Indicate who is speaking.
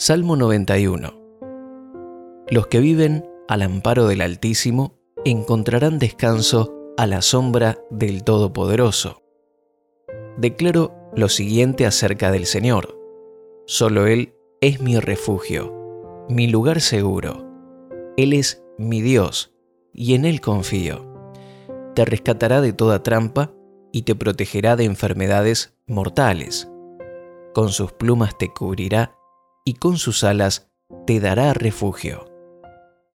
Speaker 1: Salmo 91. Los que viven al amparo del Altísimo encontrarán descanso a la sombra del Todopoderoso. Declaro lo siguiente acerca del Señor. Solo Él es mi refugio, mi lugar seguro. Él es mi Dios, y en Él confío. Te rescatará de toda trampa y te protegerá de enfermedades mortales. Con sus plumas te cubrirá y con sus alas te dará refugio.